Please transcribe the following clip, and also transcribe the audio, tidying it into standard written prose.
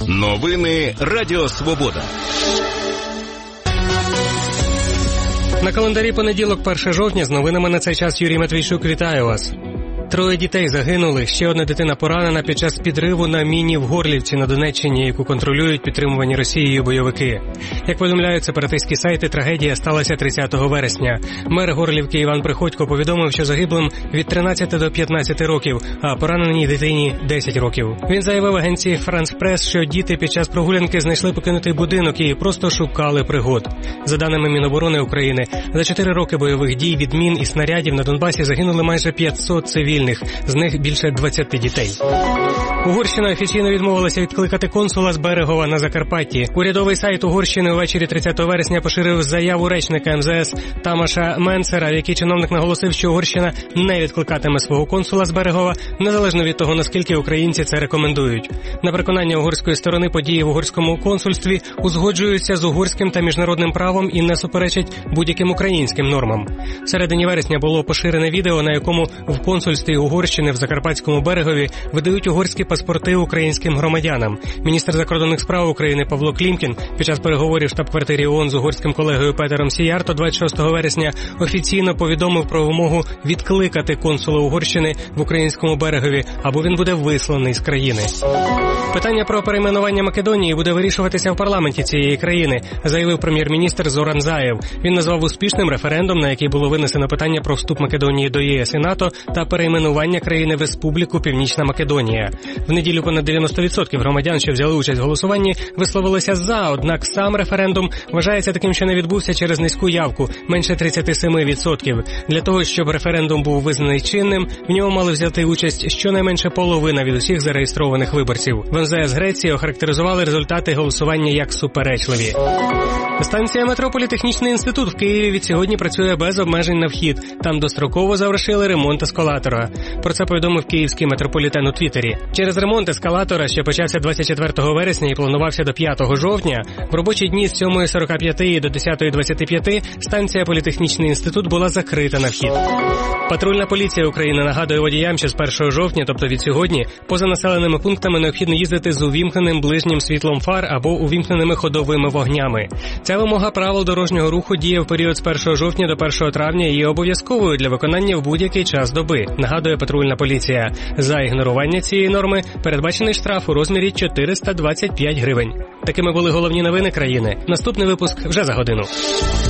Новини Радіо Свобода. На календарі понеділок, 1 жовтня, з новинами на цей час Юрій Матвійчук. Вітаю вас. 3 дітей загинули, ще одна дитина поранена під час підриву на міні в Горлівці на Донеччині, яку контролюють підтримувані Росією бойовики. Як повідомляють сепаратистські сайти, трагедія сталася 30 вересня. Мер Горлівки Іван Приходько повідомив, що загиблим від 13 до 15 років, а пораненій дитині 10 років. Він заявив агенції France Press, що діти під час прогулянки знайшли покинутий будинок і просто шукали пригод. За даними Міноборони України, за 4 роки бойових дій від мін і снарядів на Донбасі загинули майже 500 цивільних, з них більше 20 дітей. Угорщина офіційно відмовилася відкликати консула з Берегова на Закарпатті. Урядовий сайт Угорщини увечері 30 вересня поширив заяву речника МЗС Тамаша Менцера, в якій чиновник наголосив, що Угорщина не відкликатиме свого консула з Берегова, незалежно від того, наскільки українці це рекомендують. На переконання угорської сторони, події в угорському консульстві узгоджуються з угорським та міжнародним правом і не суперечать будь-яким українським нормам. В середині вересня було поширене відео, на якому в консульстві Угорщини в Закарпатському Берегові видають угорські паспорти українським громадянам. Міністр закордонних справ України Павло Клімкін під час переговорів в штаб-квартирі ООН з угорським колегою Петером Сіярто 26 вересня офіційно повідомив про вимогу відкликати консула Угорщини в українському Берегові, або він буде висланий з країни. Питання про перейменування Македонії буде вирішуватися в парламенті цієї країни, заявив прем'єр-міністр Зоран Заєв. Він назвав успішним референдум, на який було винесено питання про вступ Македонії до ЄС і НАТО та перейменування країни в Республіку Північна Македонія. В неділю понад 90% громадян, що взяли участь в голосуванні, висловилися за, однак сам референдум вважається таким, що не відбувся через низьку явку – менше 37%. Для того, щоб референдум був визнаний чинним, в ньому мали взяти участь щонайменше половина від усіх зареєстрованих виборців. В МЗС Греції охарактеризували результати голосування як суперечливі. Станція метро «Політехнічний інститут» в Києві від сьогодні працює без обмежень на вхід. Там достроково завершили ремонт ескалатора. Про це повідомив київський метрополітен у Твіттері. Через ремонт ескалатора, що почався 24 вересня і планувався до 5 жовтня, в робочі дні з 7:45 до 10:25 станція «Політехнічний інститут» була закрита на вхід. Патрульна поліція України нагадує водіям, що з 1 жовтня, тобто від сьогодні, поза населеними пунктами необхідно їздити з увімкненим ближнім світлом фар або увімкненими ходовими вогнями. Ця вимога правил дорожнього руху діє в період з 1 жовтня до 1 травня і є обов'язковою для виконання в будь-який час доби, нагадує патрульна поліція. За ігнорування цієї норми передбачений штраф у розмірі 425 гривень. Такими були головні новини країни. Наступний випуск вже за годину.